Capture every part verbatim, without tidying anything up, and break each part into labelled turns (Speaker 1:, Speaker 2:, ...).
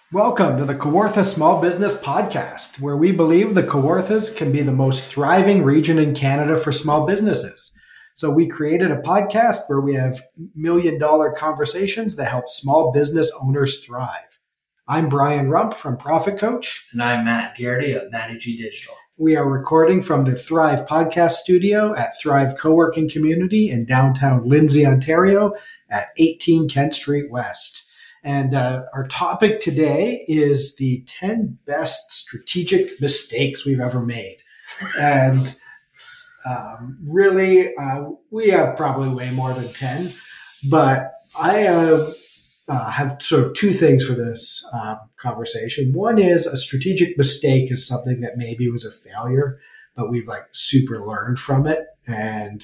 Speaker 1: Welcome to the Kawartha Small Business Podcast, where we believe the Kawarthas can be the most thriving region in Canada for small businesses. So we created a podcast where we have million dollar conversations that help small business owners thrive. I'm Brian Rump from Profit Coach.
Speaker 2: And I'm Matt Garrity of Matty G Digital.
Speaker 1: We are recording from the Thrive Podcast Studio at Thrive Co-working Community in downtown Lindsay, Ontario at eighteen Kent Street West. And uh, our topic today is the ten best strategic mistakes we've ever made. And um, really, uh, we have probably way more than ten. But I uh, uh, have sort of two things for this uh, conversation. One is a strategic mistake is something that maybe was a failure, but we've like super learned from it. And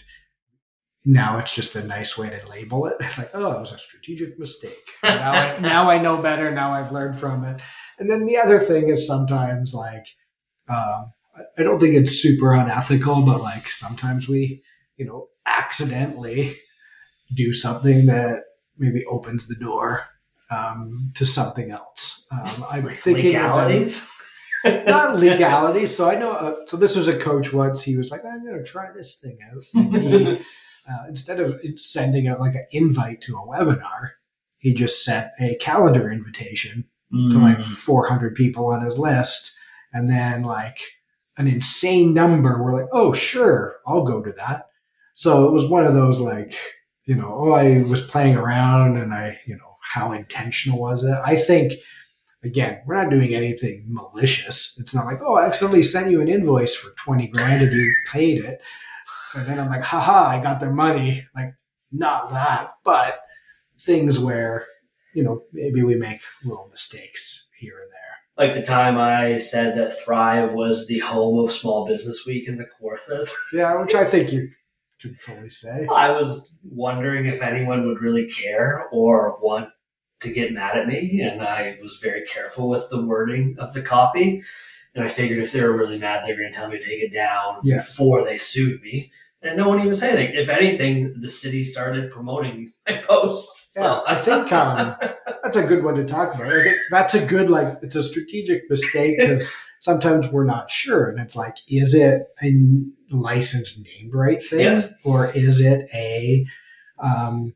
Speaker 1: now it's just a nice way to label it. It's like, oh, it was a strategic mistake. Now I, now I know better. Now I've learned from it. And then the other thing is sometimes like, um, I don't think it's super unethical, but like sometimes we, you know, accidentally do something that maybe opens the door um, to something else. Um, I'm
Speaker 2: like
Speaker 1: thinking
Speaker 2: legalities?
Speaker 1: About, not legalities. So I know, uh, so this was a coach once. He was like, I'm going to try this thing out. And he, Uh, instead of sending out like an invite to a webinar, he just sent a calendar invitation mm. to like four hundred people on his list. And then like an insane number were like, oh, sure, I'll go to that. So it was one of those like, you know, oh, I was playing around and I, you know, how intentional was it? I think, again, we're not doing anything malicious. It's not like, oh, I accidentally sent you an invoice for twenty grand and you paid it. And then I'm like, haha, I got their money. Like, not that, but things where, you know, maybe we make little mistakes here and there.
Speaker 2: Like the time I said that Thrive was the home of Small Business Week in the Kawarthas.
Speaker 1: Yeah, which I think you could fully say.
Speaker 2: I was wondering if anyone would really care or want to get mad at me. And I was very careful with the wording of the copy. And I figured if they were really mad, they were going to tell me to take it down yeah. before they sued me. And no one even said anything. If anything, the city started promoting my posts. So.
Speaker 1: Yeah, I think um, that's a good one to talk about. I think that's a good, like, it's a strategic mistake because sometimes we're not sure. And it's like, is it a licensed named right thing?
Speaker 2: Yes.
Speaker 1: Or is it a um,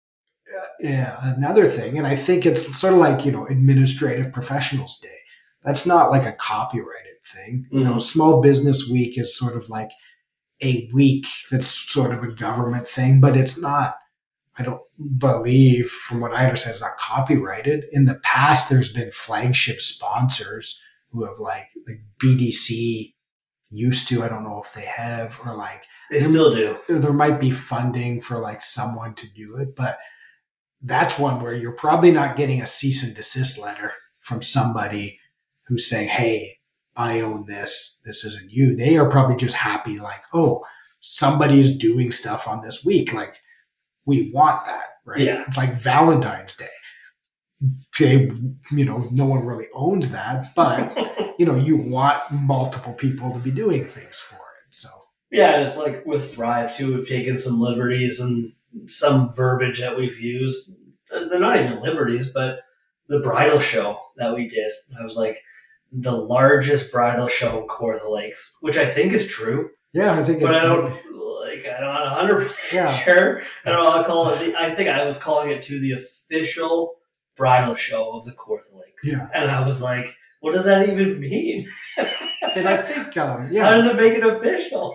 Speaker 1: yeah, another thing? And I think it's sort of like, you know, Administrative Professionals Day. That's not like a copyrighted thing. Mm-hmm. You know, Small Business Week is sort of like a week that's sort of a government thing, but it's not, I don't believe, from what I understand, it's not copyrighted. In the past, there's been flagship sponsors who have like, like B D C used to, I don't know if they have, or like.
Speaker 2: They still do.
Speaker 1: There might be funding for like someone to do it, but that's one where you're probably not getting a cease and desist letter from somebody who's saying, hey, I own this, this isn't you. They are probably just happy like, oh, somebody's doing stuff on this week. Like, we want that, right?
Speaker 2: Yeah.
Speaker 1: It's like Valentine's Day. They, you know, no one really owns that, but, you know, you want multiple people to be doing things for it. So,
Speaker 2: yeah, it's like with Thrive, too, we've taken some liberties and some verbiage that we've used. They're not even liberties, but the bridal show that we did, I was like, the largest bridal show in Kawartha Lakes, which I think is true.
Speaker 1: Yeah, I think.
Speaker 2: But
Speaker 1: it,
Speaker 2: I don't like. I don't. I'm one hundred percent
Speaker 1: yeah.
Speaker 2: sure. I don't know how to call it. I think I was calling it to the official bridal show of the Kawartha Lakes.
Speaker 1: Yeah.
Speaker 2: And I was like, what does that even mean?
Speaker 1: And I think, um, yeah.
Speaker 2: How does it make it official?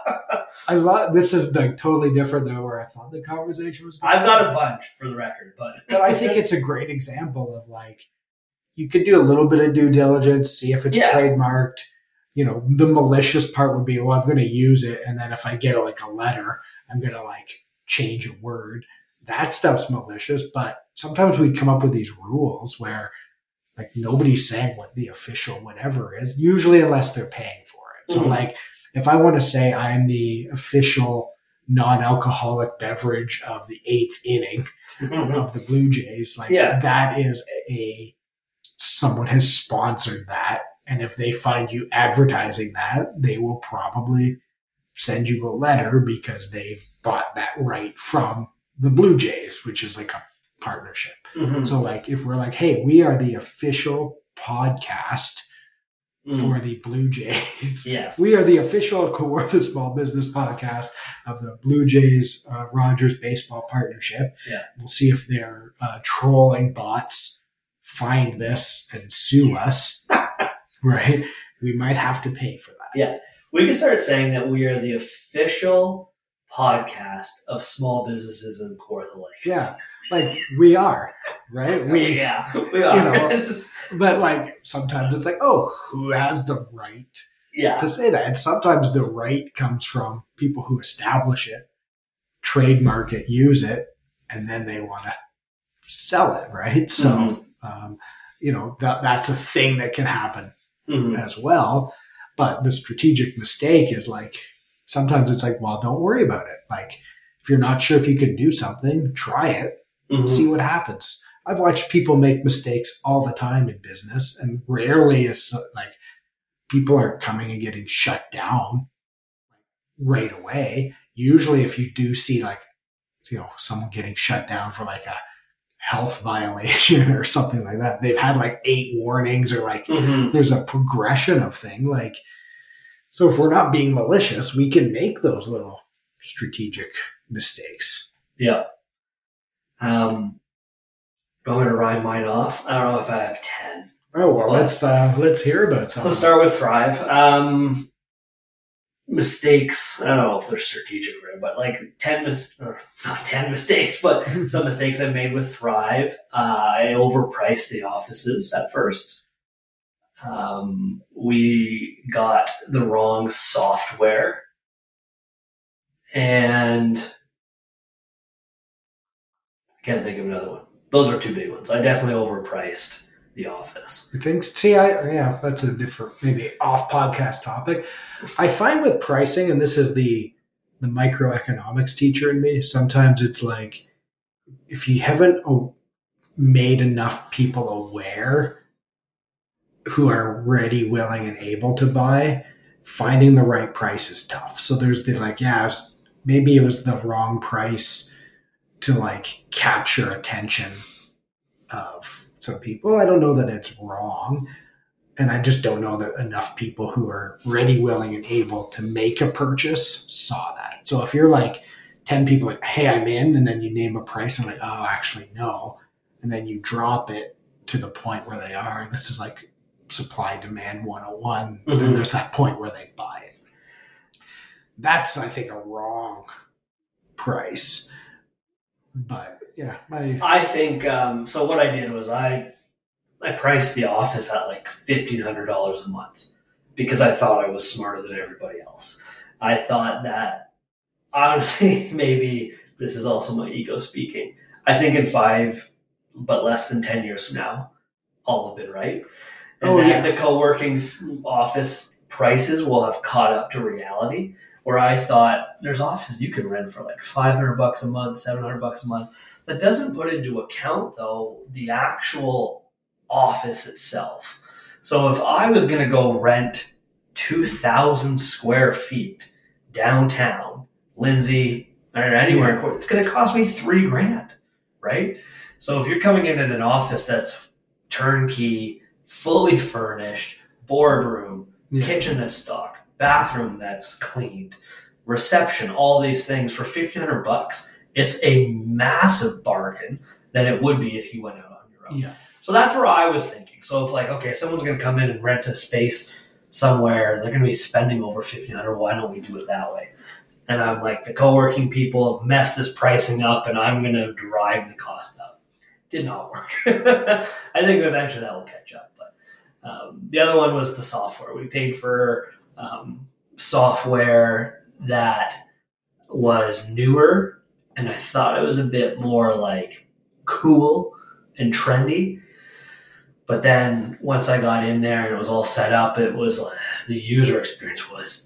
Speaker 1: I love. This is like totally different than where I thought the conversation was going.
Speaker 2: I've got a bunch for the record, but
Speaker 1: but I think it's a great example of like. You could do a little bit of due diligence, see if it's yeah. trademarked. You know, the malicious part would be, well, I'm going to use it. And then if I get like a letter, I'm going to like change a word. That stuff's malicious. But sometimes we come up with these rules where like nobody's saying what the official whatever is, usually unless they're paying for it. Mm-hmm. So like if I want to say I'm the official non-alcoholic beverage of the eighth inning mm-hmm. of the Blue Jays, like yeah. that is a, someone has sponsored that. And if they find you advertising that, they will probably send you a letter because they've bought that right from the Blue Jays, which is like a partnership.
Speaker 2: Mm-hmm.
Speaker 1: So like if we're like, hey, we are the official podcast
Speaker 2: Mm.
Speaker 1: for the Blue Jays.
Speaker 2: Yes.
Speaker 1: We are the official Kawartha Small Business Podcast of the Blue Jays uh, Rogers Baseball Partnership.
Speaker 2: Yeah.
Speaker 1: We'll see if their uh, trolling bots find this and sue us. Right? We might have to pay for that.
Speaker 2: Yeah. We can start saying that we are the official podcast of small businesses in Kawartha Lakes.
Speaker 1: Yeah. Like we are, right? We,
Speaker 2: yeah, we are.
Speaker 1: You know, but like sometimes it's like, oh, who has the right
Speaker 2: yeah.
Speaker 1: to say that? And sometimes the right comes from people who establish it, trademark it, use it, and then they want to sell it, right? So,
Speaker 2: mm-hmm.
Speaker 1: um, you know, that that's a thing that can happen
Speaker 2: mm-hmm.
Speaker 1: as well. But the strategic mistake is like, sometimes it's like, well, don't worry about it. Like, if you're not sure if you can do something, try it.
Speaker 2: Mm-hmm.
Speaker 1: See what happens. I've watched people make mistakes all the time in business, and rarely is like people aren't coming and getting shut down right away. Usually if you do see like, you know, someone getting shut down for like a health violation or something like that, they've had like eight warnings or like
Speaker 2: mm-hmm.
Speaker 1: there's a progression of thing. Like, so if we're not being malicious, we can make those little strategic mistakes.
Speaker 2: Yeah. Um, do you want me to rhyme mine off? I don't know if I have ten.
Speaker 1: Oh, well, let's, uh, let's hear about something.
Speaker 2: Let's start with Thrive. Um, mistakes. I don't know if they're strategic, but like ten, mis- or not ten mistakes, but some mistakes I made with Thrive. Uh, I overpriced the offices at first. Um, we got the wrong software, and I can't think of another one. Those are two big ones. I definitely overpriced the office.
Speaker 1: I think, see, I, yeah, that's a different, maybe off podcast topic. I find with pricing, and this is the, the microeconomics teacher in me, sometimes it's like, if you haven't made enough people aware who are ready, willing, and able to buy, finding the right price is tough. So there's the like, yeah, maybe it was the wrong price to like capture attention of some people. I don't know that it's wrong. And I just don't know that enough people who are ready, willing, and able to make a purchase saw that. So if you're like ten people like, hey, I'm in, and then you name a price and like, oh, actually, no. And then you drop it to the point where they are. And this is like supply demand one oh one. Mm-hmm. Then there's that point where they buy it. That's, I think, a wrong price. But yeah, I,
Speaker 2: I think, um, so what I did was I, I priced the office at like fifteen hundred dollars a month because I thought I was smarter than everybody else. I thought that, honestly, maybe this is also my ego speaking. I think in five, but less than ten years from now, I'll have been right. And
Speaker 1: oh,
Speaker 2: that
Speaker 1: yeah.
Speaker 2: the co-working office prices will have caught up to reality, where I thought there's offices you can rent for like five hundred bucks a month, seven hundred bucks a month. That doesn't put into account, though, the actual office itself. So if I was going to go rent two thousand square feet downtown, Lindsay, or anywhere, yeah. it's going to cost me three grand, right? So if you're coming in at an office that's turnkey, fully furnished, boardroom, yeah. kitchen that's stocked, bathroom that's cleaned, reception, all these things for fifteen hundred bucks, it's a massive bargain than it would be if you went out on your own.
Speaker 1: Yeah.
Speaker 2: So that's where I was thinking. So if like, okay, someone's going to come in and rent a space somewhere, they're going to be spending over fifteen hundred dollars. Why don't we do it that way? And I'm like, the co-working people have messed this pricing up, and I'm going to drive the cost up. Did not work. I think eventually that will catch up. But um, the other one was the software. We paid for um, software that was newer, and I thought it was a bit more like cool and trendy. But then once I got in there and it was all set up, it was the user experience was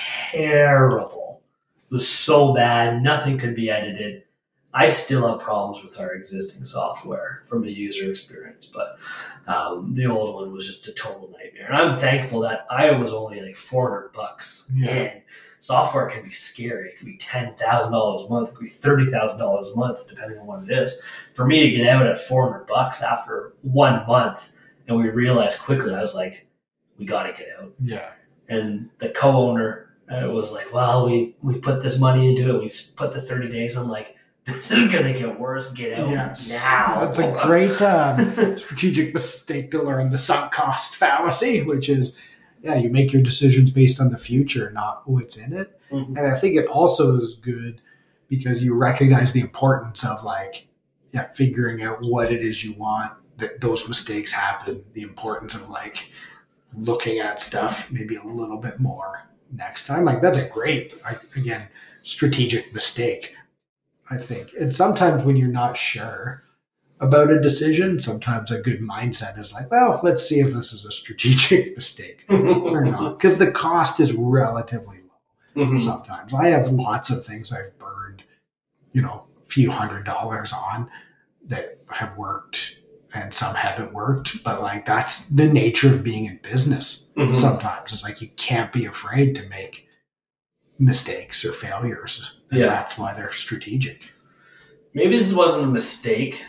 Speaker 2: terrible. It was so bad. Nothing could be edited. I still have problems with our existing software from a user experience, but um, the old one was just a total nightmare. And I'm thankful that I was only like four hundred bucks
Speaker 1: yeah.
Speaker 2: in software can be scary. It can be ten thousand dollars a month. It could be thirty thousand dollars a month, depending on what it is. For me to get out at four hundred bucks after one month, and we realized quickly, I was like, we got to get out.
Speaker 1: Yeah.
Speaker 2: And the co-owner uh, was like, well, we, we put this money into it. We put the thirty days. I'm like, this is going to get worse. Get out yes. now.
Speaker 1: That's a great um, strategic mistake to learn, the sunk cost fallacy, which is, yeah, you make your decisions based on the future, not what's in it. Mm-hmm. And I think it also is good because you recognize the importance of like, yeah, figuring out what it is you want, that those mistakes happen, the importance of like looking at stuff maybe a little bit more next time. Like that's a great, again, strategic mistake, I think. And sometimes when you're not sure about a decision, sometimes a good mindset is like, well, let's see if this is a strategic mistake or not. Because the cost is relatively low mm-hmm. sometimes. I have lots of things I've burned, you know, a few hundred dollars on that have worked and some haven't worked. But like that's the nature of being in business mm-hmm. sometimes. It's like you can't be afraid to make mistakes or failures. And yeah. that's why they're strategic.
Speaker 2: Maybe this wasn't a mistake.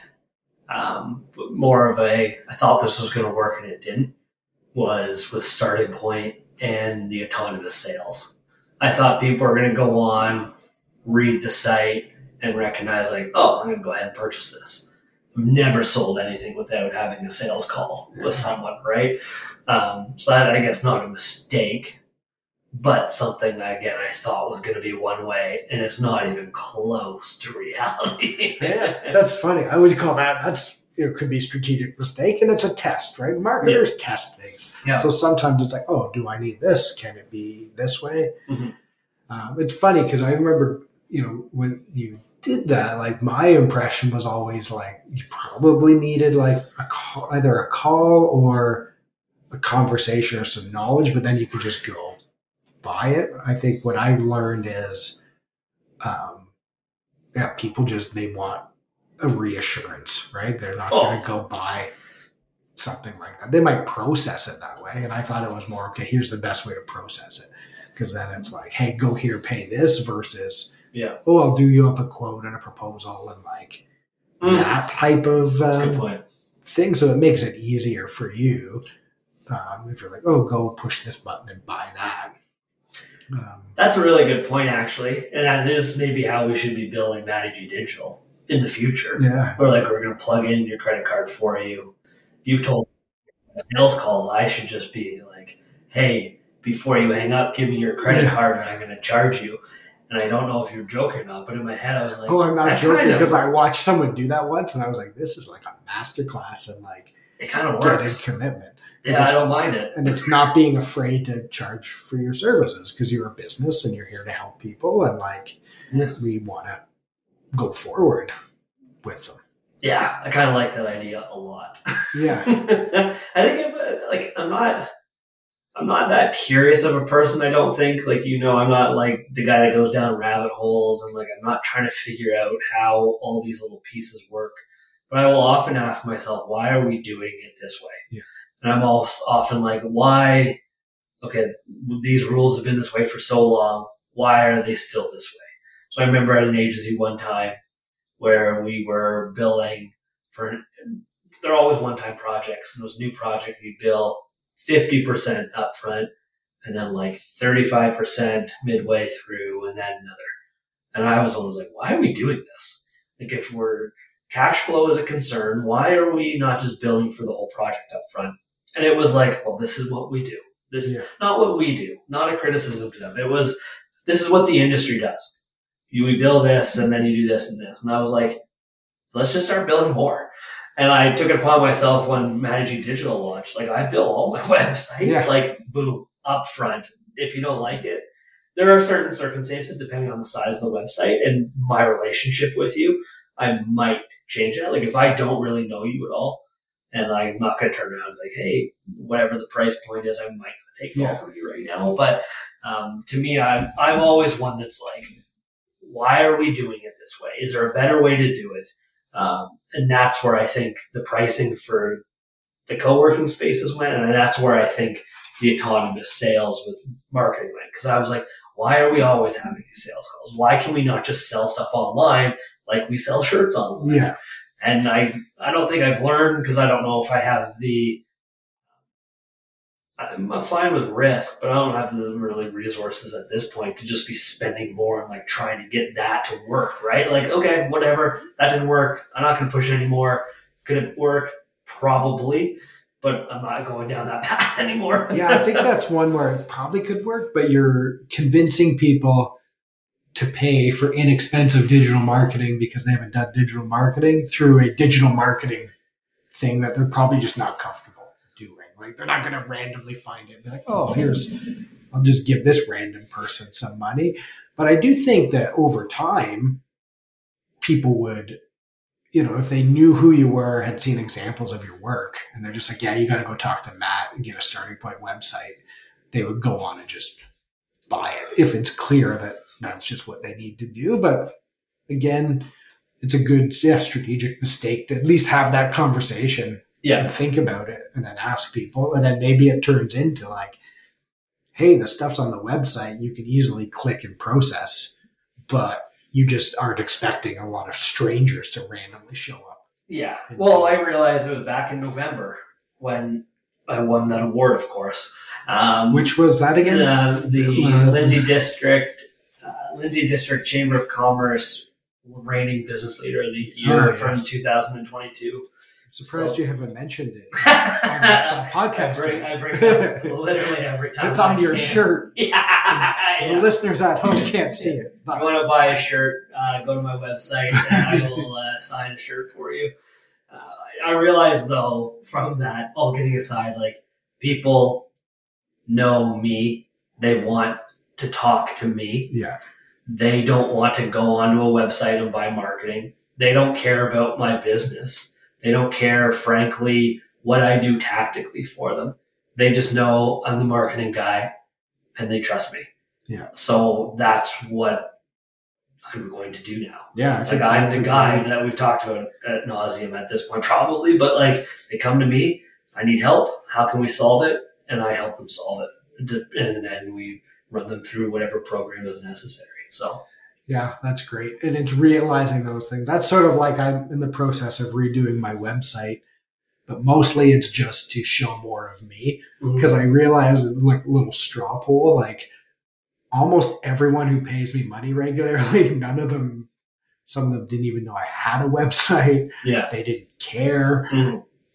Speaker 2: Um, but more of a, I thought this was going to work and it didn't, was with Starting Point and the autonomous sales. I thought people were going to go on, read the site, and recognize like, oh, I'm going to go ahead and purchase this. I've never sold anything without having a sales call with someone, right? Um, so that, I guess, not a mistake, but something that, again, I thought was going to be one way, and it's not even close to reality.
Speaker 1: Yeah, that's funny. I would call that, that's, it could be a strategic mistake, and it's a test, right? Marketers yeah. test things. Yeah. So sometimes it's like, oh, do I need this? Can it be this way? Mm-hmm. Um, it's funny because I remember, you know, when you did that, like my impression was always like, you probably needed like a call, either a call or a conversation or some knowledge, but then you could just go buy it. I think what I learned is, um, yeah, people just, they want a reassurance, right? They're not oh. going to go buy something like that. They might process it that way. And I thought it was more, okay, here's the best way to process it. Because then it's like, hey, go here, pay this versus,
Speaker 2: yeah,
Speaker 1: oh, I'll do you up a quote and a proposal and like mm. that type of um,
Speaker 2: good point.
Speaker 1: thing. So it makes it easier for you um, if you're like, oh, go push this button and buy that.
Speaker 2: Um, That's a really good point, actually. And that is maybe how we should be building Manage Digital in the future.
Speaker 1: Yeah.
Speaker 2: Or like we're going to plug in your credit card for you. You've told sales calls, I should just be like, hey, before you hang up, give me your credit yeah. card and I'm going to charge you. And I don't know if you're joking or not, but in my head I was like,
Speaker 1: oh, I'm not joking because I watched someone do that once and I was like, this is like a masterclass in like
Speaker 2: it kind of works.
Speaker 1: Getting commitment.
Speaker 2: Yeah, I don't mind it.
Speaker 1: And it's not being afraid to charge for your services because you're a business and you're here to help people. And like, yeah. we want to go forward with them.
Speaker 2: Yeah, I kind of like that idea a lot.
Speaker 1: Yeah.
Speaker 2: I think if, like, I'm not, I'm not that curious of a person. I don't think like, you know, I'm not like the guy that goes down rabbit holes and like, I'm not trying to figure out how all these little pieces work, but I will often ask myself, why are we doing it this way?
Speaker 1: Yeah.
Speaker 2: And I'm also often like, why, okay, these rules have been this way for so long. Why are they still this way? So I remember at an agency one time where we were billing for, they're always one-time projects. And it was a new project. We bill fifty percent upfront and then like thirty-five percent midway through and then another. And I was always like, why are we doing this? Like if we're, cash flow is a concern, why are we not just billing for the whole project upfront? And it was like, well, this is what we do. This is yeah. not what we do, not a criticism to them. It was, this is what the industry does. You, we bill this and then you do this and this. And I was like, let's just start billing more. And I took it upon myself when Managing Digital launched. Like I bill all my websites, yeah. like boom, upfront. If you don't like it, there are certain circumstances depending on the size of the website and my relationship with you, I might change that. Like if I don't really know you at all, and I'm not going to turn around and be like, hey, whatever the price point is, I might take it yeah. off from you right now. But um, to me, I'm, I'm always one that's like, why are we doing it this way? Is there a better way to do it? Um, and that's where I think the pricing for the co-working spaces went. And that's where I think the autonomous sales with marketing went. Because I was like, Why are we always having these sales calls? Why can we not just sell stuff online like we sell shirts online?
Speaker 1: Yeah.
Speaker 2: And I, I don't think I've learned, because I don't know if I have the, I'm fine with risk, but I don't have the really resources at this point to just be spending more on like trying to get that to work, right? Like, okay, whatever, that didn't work. I'm not going to push it anymore. Could it work? Probably, but I'm not going down that path anymore.
Speaker 1: Yeah, I think that's one where it probably could work, but you're convincing people to pay for inexpensive digital marketing because they haven't done digital marketing through a digital marketing thing that they're probably just not comfortable doing. Like, they're not going to randomly find it and be like, oh, here's, I'll just give this random person some money. But I do think that over time, people would, you know, if they knew who you were, had seen examples of your work, and they're just like, yeah, you got to go talk to Matt and get a Starting Point website, they would go on and just buy it if it's clear that that's just what they need to do. But again, it's a good, yeah, strategic mistake to at least have that conversation.
Speaker 2: Yeah.
Speaker 1: And think about it and then ask people. And then maybe it turns into like, hey, the stuff's on the website. You can easily click and process, but you just aren't expecting a lot of strangers to randomly show up.
Speaker 2: Yeah. Well, I realized it was back in November when I won that award, of course. Um,
Speaker 1: Which was that again?
Speaker 2: Uh, the
Speaker 1: uh,
Speaker 2: Lindsay District, uh, Lindsay District Chamber of Commerce reigning business leader of the year
Speaker 1: oh,
Speaker 2: from
Speaker 1: yes.
Speaker 2: two thousand twenty-two.
Speaker 1: I'm surprised
Speaker 2: so,
Speaker 1: you haven't mentioned it on this uh, podcast.
Speaker 2: I bring, I bring it up literally every time.
Speaker 1: It's on your shirt.
Speaker 2: Yeah.
Speaker 1: The
Speaker 2: yeah.
Speaker 1: listeners at home can't see it. But.
Speaker 2: If you want to buy a shirt, uh, go to my website and I will uh, sign a shirt for you. Uh, I realize, though, from that, all kidding aside, like, people know me. They want to talk to me.
Speaker 1: Yeah.
Speaker 2: They don't want to go onto a website and buy marketing. They don't care about my business. They don't care, frankly, what I do tactically for them. They just know I'm the marketing guy and they trust me.
Speaker 1: Yeah.
Speaker 2: So that's what I'm going to do now.
Speaker 1: Yeah. I
Speaker 2: Like,
Speaker 1: think
Speaker 2: I'm
Speaker 1: that's
Speaker 2: the
Speaker 1: a
Speaker 2: guy
Speaker 1: great-
Speaker 2: that we've talked about at nauseum at this point, probably, but like, they come to me, I need help. How can we solve it? And I help them solve it. And then we run them through whatever program is necessary. So,
Speaker 1: yeah, that's great. And it's realizing those things. That's sort of like I'm in the process of redoing my website, but mostly it's just to show more of me because mm-hmm. I realize, like, a little straw poll, like almost everyone who pays me money regularly, none of them, some of them didn't even know I had a website.
Speaker 2: Yeah.
Speaker 1: They didn't care. Mm-hmm.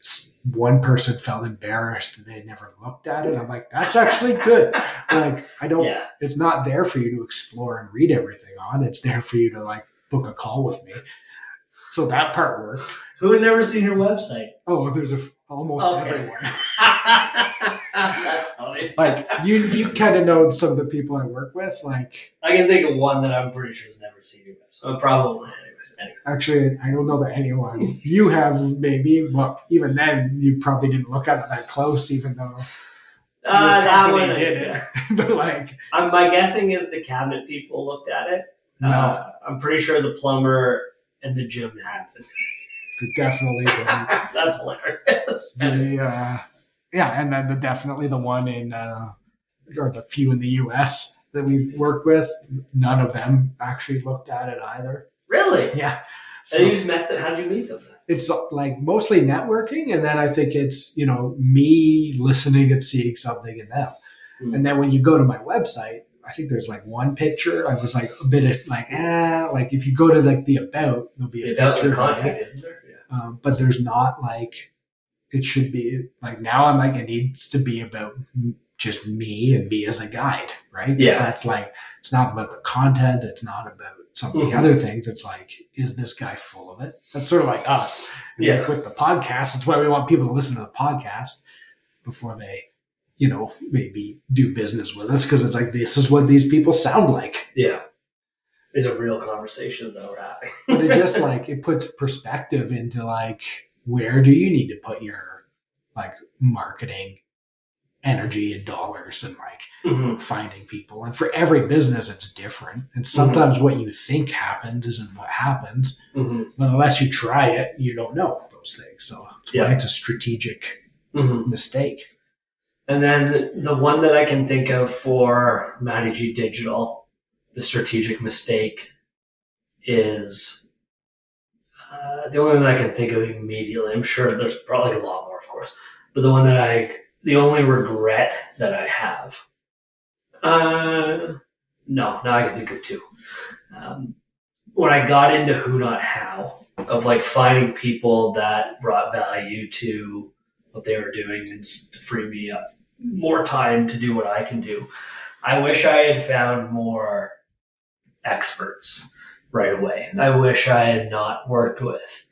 Speaker 1: One person felt embarrassed that they never looked at it. I'm like, that's actually good. Like, I don't, yeah. It's not there for you to explore and read everything on. It's there for you to like book a call with me. So that part worked.
Speaker 2: Who had never seen your website?
Speaker 1: Oh, there's a, almost okay. everyone.
Speaker 2: That's funny.
Speaker 1: Like, you, you kind of know some of the people I work with. Like,
Speaker 2: I can think of one that I'm pretty sure has never seen your website. So probably. Anyway.
Speaker 1: Actually, I don't know that anyone. You have maybe. Well, even then, you probably didn't look at it that close, even though
Speaker 2: uh, that one
Speaker 1: did it. But like,
Speaker 2: um, my guessing is the cabinet people looked at it.
Speaker 1: No,
Speaker 2: uh, I'm pretty sure the plumber and the gym happened.
Speaker 1: They definitely did.
Speaker 2: That's hilarious.
Speaker 1: The, uh, yeah, and then the definitely the one in uh, or the few in the U S that we've worked with. None of them actually looked at it either.
Speaker 2: Really?
Speaker 1: Yeah.
Speaker 2: So you just met them. How'd you meet them?
Speaker 1: It's like mostly networking, and then I think it's, you know, me listening and seeing something in them. Mm. And then when you go to my website, I think there's like one picture. I was like a bit of like, ah, like if you go to like the about, there'll be a
Speaker 2: about
Speaker 1: picture.
Speaker 2: The contact, isn't there? Yeah.
Speaker 1: Um, but there's not like, it should be like, now I'm like, it needs to be about just me and me as a guide, right?
Speaker 2: Yeah.
Speaker 1: That's like, it's not about the content. It's not about some of the
Speaker 2: mm-hmm.
Speaker 1: other things. It's like, is this guy full of it? That's sort of like us.
Speaker 2: Yeah.
Speaker 1: Like with the podcast, it's why we want people to listen to the podcast before they, you know, maybe do business with us. Because it's like, this is what these people sound like.
Speaker 2: Yeah. These are real conversations that we're having.
Speaker 1: But it just like, it puts perspective into like, where do you need to put your like marketing energy and dollars and like
Speaker 2: mm-hmm.
Speaker 1: finding people. And for every business, it's different. And sometimes mm-hmm. what you think happens isn't what happens.
Speaker 2: Mm-hmm.
Speaker 1: But unless you try it, you don't know those things. So that's
Speaker 2: yeah.
Speaker 1: why it's a strategic
Speaker 2: mm-hmm.
Speaker 1: mistake.
Speaker 2: And then the one that I can think of for Matty G Digital, the strategic mistake is uh, the only one that I can think of immediately. I'm sure there's probably a lot more, of course, but the one that I, the only regret that I have, uh, no, now I can think of two. Um, when I got into Who Not How, of like finding people that brought value to what they were doing and to free me up more time to do what I can do. I wish I had found more experts right away. I wish I had not worked with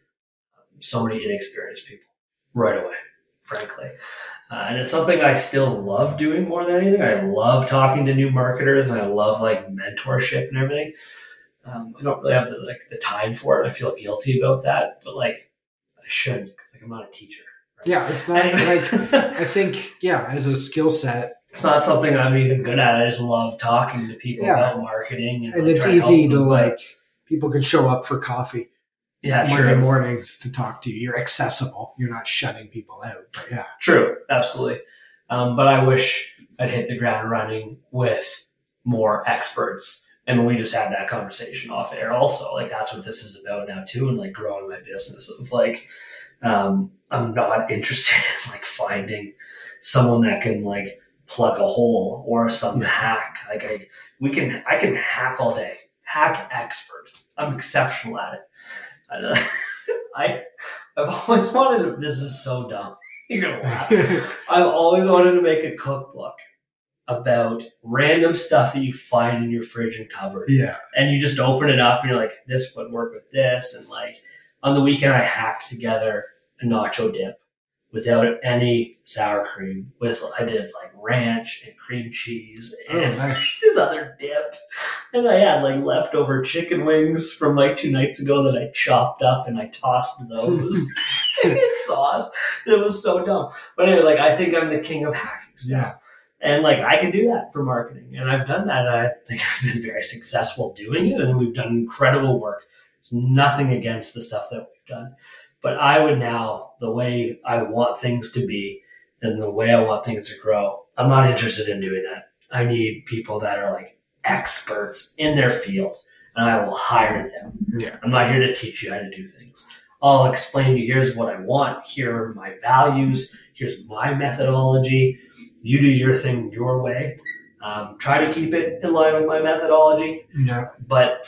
Speaker 2: so many inexperienced people right away, frankly. Uh, and it's something I still love doing more than anything. I love talking to new marketers and I love like mentorship and everything. Um, I don't really have the, like the time for it. I feel guilty about that, but like I shouldn't because like I'm not a teacher.
Speaker 1: Yeah, it's not like, I think, yeah, as a skill set.
Speaker 2: It's not something I'm even good at. I just love talking to people
Speaker 1: yeah.
Speaker 2: about marketing. And,
Speaker 1: and
Speaker 2: like,
Speaker 1: it's easy to like, people can show up for coffee
Speaker 2: yeah,
Speaker 1: Monday
Speaker 2: true.
Speaker 1: mornings to talk to you. You're accessible. You're not shutting people out. But yeah.
Speaker 2: True, absolutely. Um, but I wish I'd hit the ground running with more experts. And we just had that conversation off air also. Like that's what this is about now too, and like growing my business of like, Um, I'm not interested in like finding someone that can like plug a hole or some yeah. hack. Like I, we can, I can hack all day. Hack expert. I'm exceptional at it. I, I I've always wanted to. This is so dumb. You're gonna laugh. I've always wanted to make a cookbook about random stuff that you find in your fridge and cupboard.
Speaker 1: Yeah,
Speaker 2: and you just open it up and you're like, this would work with this, and like. On the weekend, I hacked together a nacho dip without any sour cream. With I did like ranch and cream cheese and
Speaker 1: oh, nice.
Speaker 2: this other dip, and I had like leftover chicken wings from like two nights ago that I chopped up and I tossed those in sauce. It was so dumb, but anyway, like I think I'm the king of hacking stuff.
Speaker 1: Yeah.
Speaker 2: And like I can do that for marketing, and I've done that. And I think I've been very successful doing it, and we've done incredible work. There's nothing against the stuff that we've done. But I would now, the way I want things to be and the way I want things to grow, I'm not interested in doing that. I need people that are like experts in their field, and I will hire them.
Speaker 1: Yeah.
Speaker 2: I'm not here to teach you how to do things. I'll explain to you, here's what I want. Here are my values. Here's my methodology. You do your thing your way. Um, try to keep it in line with my methodology.
Speaker 1: Yeah.
Speaker 2: But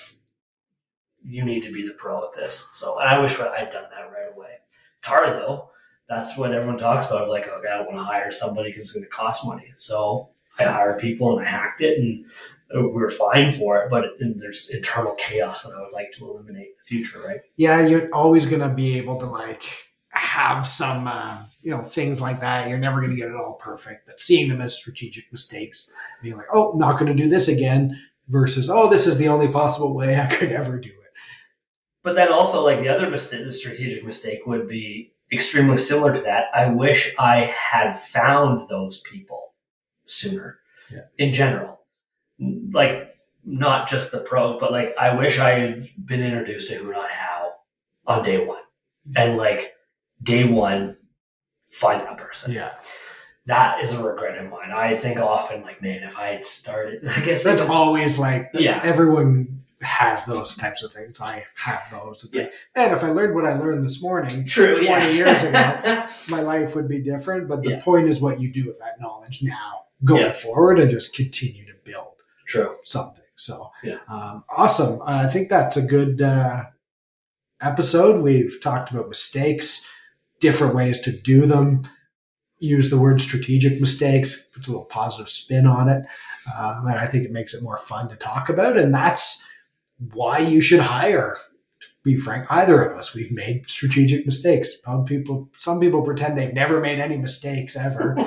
Speaker 2: you need to be the pro at this. So, and I wish I'd done that right away. It's hard though. That's what everyone talks about. Like, okay, I don't want to hire somebody because it's going to cost money. So I hired people and I hacked it, and we were fine for it. But it, there's internal chaos that I would like to eliminate in the future, right?
Speaker 1: Yeah, you're always going to be able to like have some, uh, you know, things like that. You're never going to get it all perfect. But seeing them as strategic mistakes, being like, oh, not going to do this again, versus, oh, this is the only possible way I could ever do it.
Speaker 2: But then also, like the other mistake, the strategic mistake would be extremely similar to that. I wish I had found those people sooner.
Speaker 1: Yeah.
Speaker 2: In general, like not just the pro, but like I wish I had been introduced to Who Not How on day one, and like day one, find that person.
Speaker 1: Yeah.
Speaker 2: That is a regret of mine. I think often like, man, if I had started, I guess
Speaker 1: that's
Speaker 2: like,
Speaker 1: always like,
Speaker 2: yeah,
Speaker 1: everyone has those types of things. I have those. It's
Speaker 2: yeah.
Speaker 1: like, man, if I learned what I learned this morning,
Speaker 2: True,
Speaker 1: twenty
Speaker 2: yes.
Speaker 1: years ago, my life would be different. But the
Speaker 2: yeah.
Speaker 1: point is what you do with that knowledge now going
Speaker 2: yeah.
Speaker 1: forward, and just continue to build
Speaker 2: True.
Speaker 1: something. So
Speaker 2: yeah.
Speaker 1: um, awesome. Uh, I think that's a good uh, episode. We've talked about mistakes, different ways to do them. Use the word strategic mistakes, put a little positive spin on it. Uh, and I think it makes it more fun to talk about. And that's why you should hire, to be frank, either of us. We've made strategic mistakes. Some people, some people pretend they've never made any mistakes ever.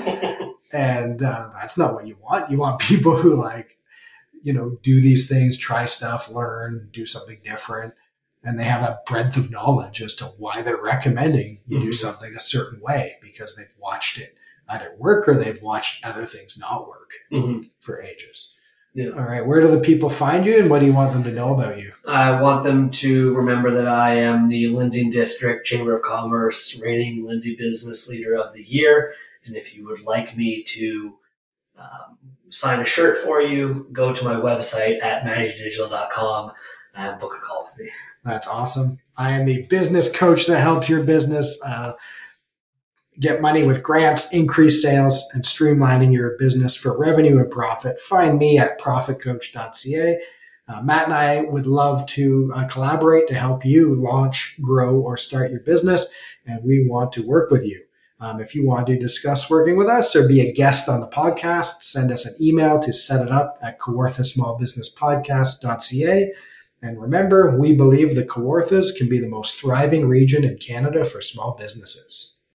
Speaker 1: And uh, that's not what you want. You want people who like, you know, do these things, try stuff, learn, do something different. And they have a breadth of knowledge as to why they're recommending you mm-hmm. do something a certain way, because they've watched it either work or they've watched other things not work mm-hmm. for ages.
Speaker 2: Yeah.
Speaker 1: All right. Where do the people find you, and what do you want them to know about you?
Speaker 2: I want them to remember that I am the Lindsay District Chamber of Commerce reigning Lindsay Business Leader of the Year. And if you would like me to um, sign a shirt for you, go to my website at manage digital dot com and book a call with me.
Speaker 1: That's awesome. I am the business coach that helps your business uh, get money with grants, increase sales, and streamlining your business for revenue and profit. Find me at profit coach dot c a. Uh, Matt and I would love to uh, collaborate to help you launch, grow, or start your business, and we want to work with you. Um, if you want to discuss working with us or be a guest on the podcast, send us an email to set it up at kawartha small business podcast dot c a. And remember, we believe the Kawarthas can be the most thriving region in Canada for small businesses.